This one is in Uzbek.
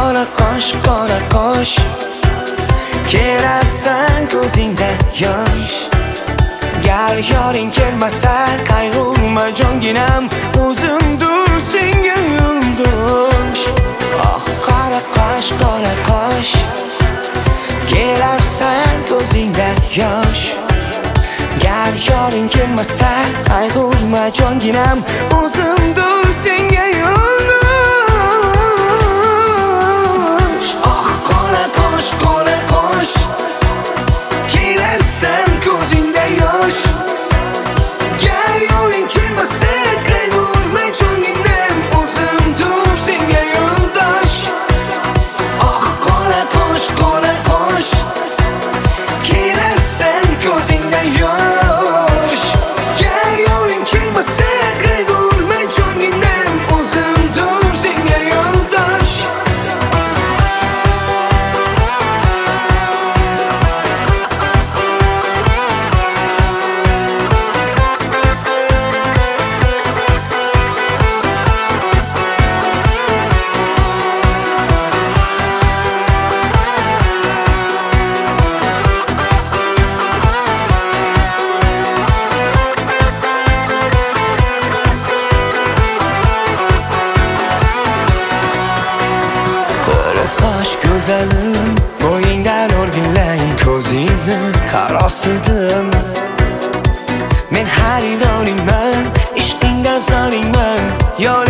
qora qosh kelarsan ko'zingda yosh. Gar yoring kelmasa qayg'urma jonginam, o'zimdur senga yo'ldosh. Oh qora qosh kelarsan ko'zingda yosh. Gar yoring kelmasa qayg'urma jonginam, o'zimdur senga yo'ldosh. Oh qora qosh kelarsan ko'zingda yosh. Gar yoring kelmasa qayg'urma jonginam, o'zimdur senga yo'ldosh. Oh qora qosh kelarsan ko'zingda yosh. Gar yoring kelmasa qayg'urma jonginam, o'zimdur senga yo'ldosh. Go'zalim, bo'yingdan o'rgilay ko'zingni qarosidim. Men xaridoringman, ishqingdan zoningman.